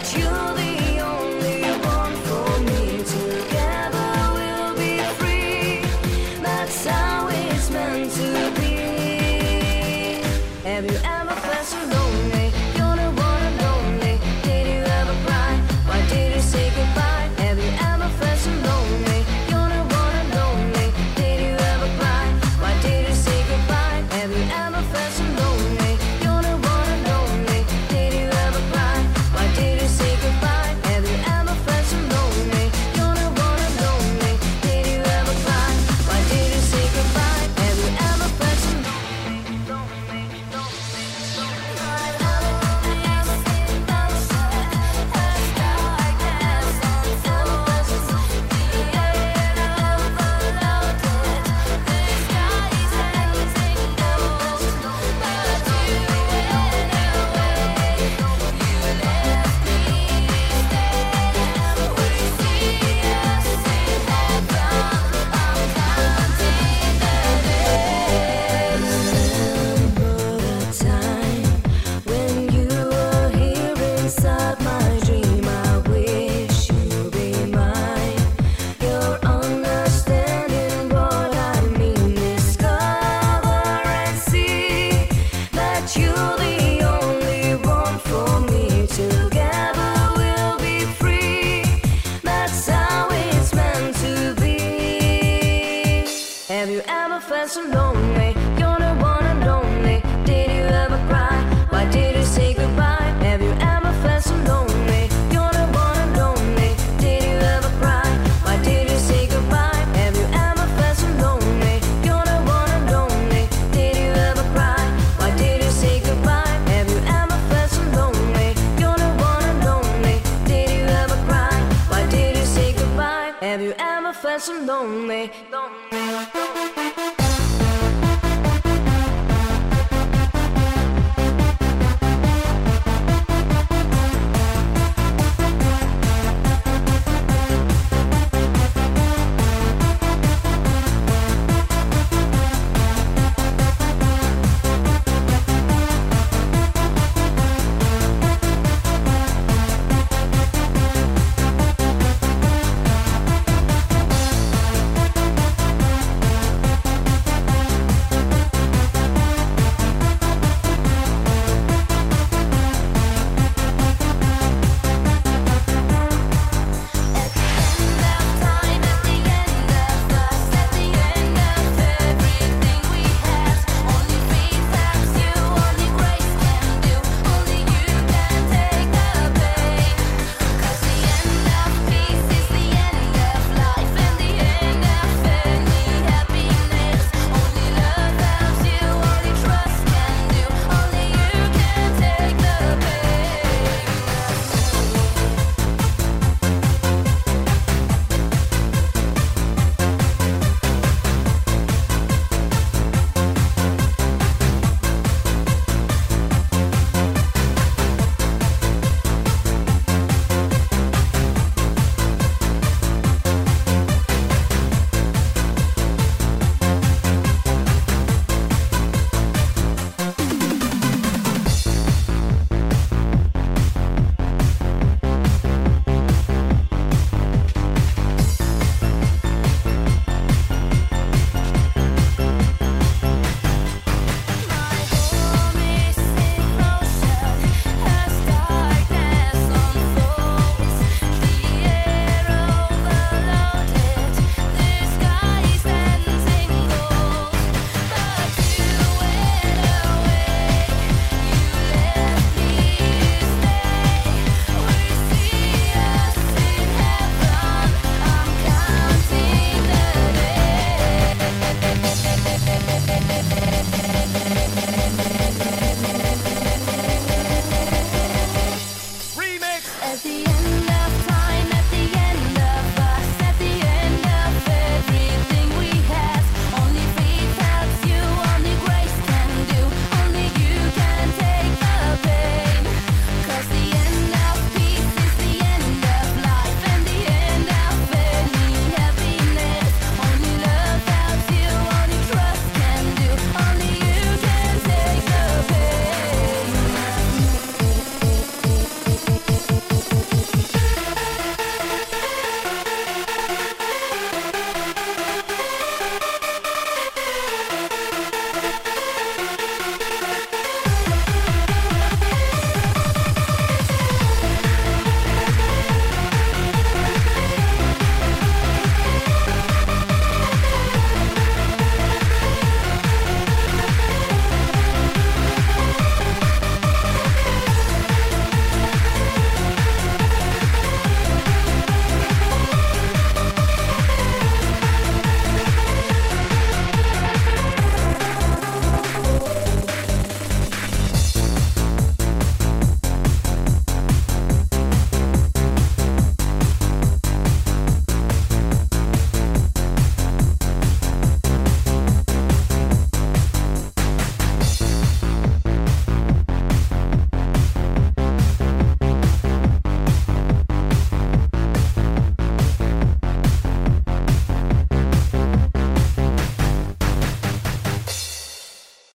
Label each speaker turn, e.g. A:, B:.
A: you're the only one for me. Together we'll be free. That's how it's meant to be. Have you ever felt so lonely? You're the one and only. Did you ever cry? Why did you say goodbye? Have you ever felt so lonely? You're the one and only. Did you ever cry? Why did you say goodbye? Have you ever felt so lonely? You're the one and only. Did you ever cry? Why did you say goodbye? Have you ever felt so lonely? You're the one and only. Did you ever cry? Why did you say goodbye? Have you ever felt so you're the only one for me. Together we'll be free. That's how it's meant to be. Have you ever felt so lonely? You're the one and only. Did you ever cry? Why did you say goodbye? Have you ever felt so lonely? You're the one and only. Did you ever cry? Why did you say goodbye? Have you ever felt so lonely? You're the one and only. Did you ever cry? Why did you say goodbye? Have you ever felt so lonely? You're the one and only. Did you ever cry? Why did you say goodbye? Have you ever felt so lonely? Lonely.